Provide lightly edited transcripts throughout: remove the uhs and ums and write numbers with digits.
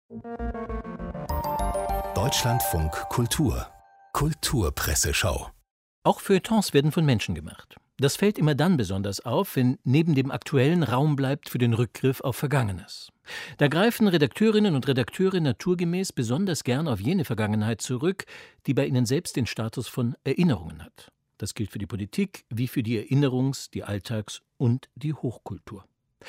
Deutschlandfunk Kultur Kulturpresseschau. Auch Feuilletons werden von Menschen gemacht. Das fällt immer dann besonders auf, wenn neben dem Aktuellen Raum bleibt für den Rückgriff auf Vergangenes. Da greifen Redakteurinnen und Redakteure naturgemäß besonders gern auf jene Vergangenheit zurück, die bei ihnen selbst den Status von Erinnerungen hat. Das gilt für die Politik wie für die Erinnerungs-, die Alltags- und die Hochkultur.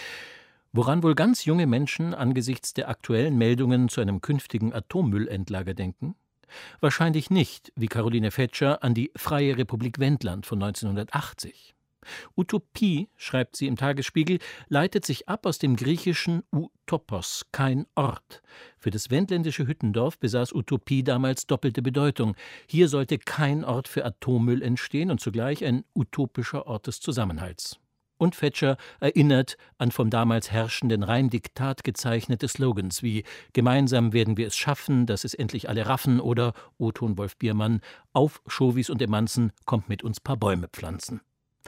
Woran wohl ganz junge Menschen angesichts der aktuellen Meldungen zu einem künftigen Atommüllendlager denken? Wahrscheinlich nicht, wie Caroline Fetscher, an die Freie Republik Wendland von 1980. Utopie, schreibt sie im Tagesspiegel, leitet sich ab aus dem griechischen Utopos, kein Ort. Für das wendländische Hüttendorf besaß Utopie damals doppelte Bedeutung. Hier sollte kein Ort für Atommüll entstehen und zugleich ein utopischer Ort des Zusammenhalts. Und Fetscher erinnert an vom damals herrschenden Reimdiktat gezeichnete Slogans wie »Gemeinsam werden wir es schaffen, dass es endlich alle raffen« oder O-Ton Wolf Biermann »Auf, Chauvis und Emanzen, kommt mit uns paar Bäume pflanzen«.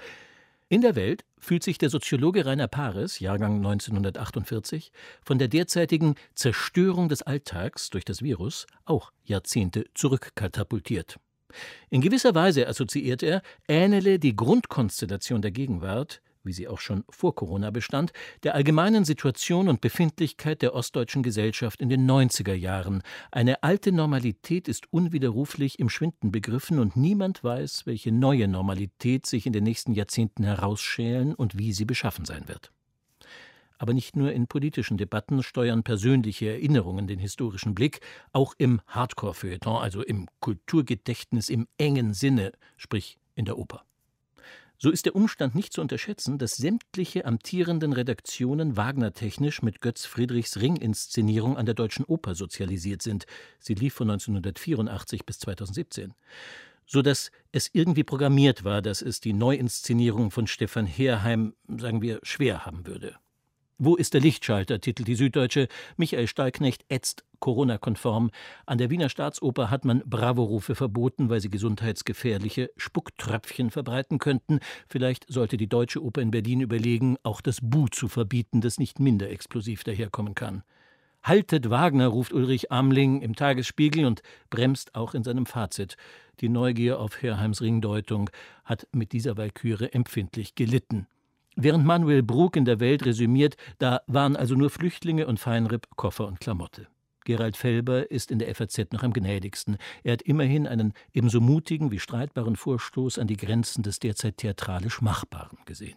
In der Welt fühlt sich der Soziologe Rainer Pares, Jahrgang 1948, von der derzeitigen Zerstörung des Alltags durch das Virus auch Jahrzehnte zurückkatapultiert. In gewisser Weise, assoziiert er, ähnele die Grundkonstellation der Gegenwart, wie sie auch schon vor Corona bestand, der allgemeinen Situation und Befindlichkeit der ostdeutschen Gesellschaft in den 90er Jahren. Eine alte Normalität ist unwiderruflich im Schwinden begriffen und niemand weiß, welche neue Normalität sich in den nächsten Jahrzehnten herausschälen und wie sie beschaffen sein wird. Aber nicht nur in politischen Debatten steuern persönliche Erinnerungen den historischen Blick, auch im Hardcore-Feuilleton, also im Kulturgedächtnis im engen Sinne, sprich in der Oper. So ist der Umstand nicht zu unterschätzen, dass sämtliche amtierenden Redaktionen wagnertechnisch mit Götz Friedrichs Ring-Inszenierung an der Deutschen Oper sozialisiert sind. Sie lief von 1984 bis 2017. Sodass es irgendwie programmiert war, dass es die Neuinszenierung von Stefan Herheim, sagen wir, schwer haben würde. »Wo ist der Lichtschalter?« titelt die Süddeutsche. Michael Stallknecht ätzt Corona-konform. An der Wiener Staatsoper hat man Bravo-Rufe verboten, weil sie gesundheitsgefährliche Spucktröpfchen verbreiten könnten. Vielleicht sollte die Deutsche Oper in Berlin überlegen, auch das Bu zu verbieten, das nicht minder explosiv daherkommen kann. »Haltet Wagner«, ruft Ulrich Amling im Tagesspiegel und bremst auch in seinem Fazit. Die Neugier auf Herheims Ringdeutung hat mit dieser Walküre empfindlich gelitten. Während Manuel Brug in der Welt resümiert, da waren also nur Flüchtlinge und Feinripp, Koffer und Klamotte. Gerald Felber ist in der FAZ noch am gnädigsten. Er hat immerhin einen ebenso mutigen wie streitbaren Vorstoß an die Grenzen des derzeit theatralisch Machbaren gesehen.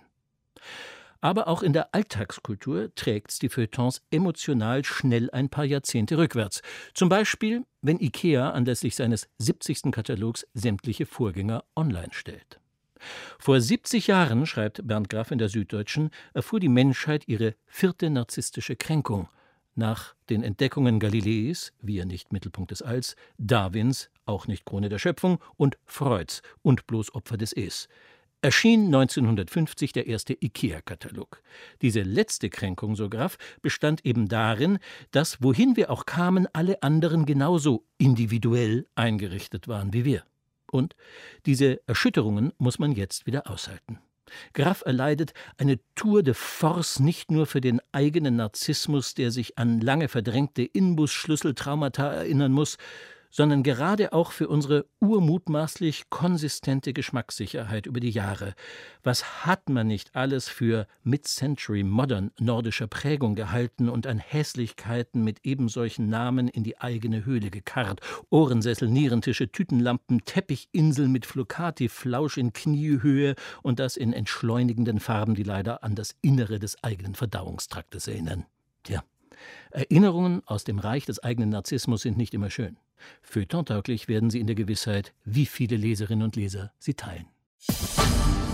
Aber auch in der Alltagskultur trägt's die Feuilletons emotional schnell ein paar Jahrzehnte rückwärts. Zum Beispiel, wenn IKEA anlässlich seines 70. Katalogs sämtliche Vorgänger online stellt. Vor 70 Jahren, schreibt Bernd Graf in der Süddeutschen, erfuhr die Menschheit ihre 4. narzisstische Kränkung. Nach den Entdeckungen Galileis, wir nicht Mittelpunkt des Alls, Darwins, auch nicht Krone der Schöpfung, und Freuds und bloß Opfer des Es. Erschien 1950 der erste IKEA-Katalog. Diese letzte Kränkung, so Graf, bestand eben darin, dass, wohin wir auch kamen, alle anderen genauso individuell eingerichtet waren wie wir. Und diese Erschütterungen muss man jetzt wieder aushalten. Graf erleidet eine Tour de force nicht nur für den eigenen Narzissmus, der sich an lange verdrängte Inbus-Schlüsseltraumata erinnern muss, sondern gerade auch für unsere urmutmaßlich konsistente Geschmackssicherheit über die Jahre. Was hat man nicht alles für Mid-Century Modern nordischer Prägung gehalten und an Hässlichkeiten mit ebensolchen Namen in die eigene Höhle gekarrt? Ohrensessel, Nierentische, Tütenlampen, Teppichinseln mit Flocati-Flausch in Kniehöhe und das in entschleunigenden Farben, die leider an das Innere des eigenen Verdauungstraktes erinnern. Tja, Erinnerungen aus dem Reich des eigenen Narzissmus sind nicht immer schön. Feuilleton-tauglich werden sie in der Gewissheit, wie viele Leserinnen und Leser sie teilen.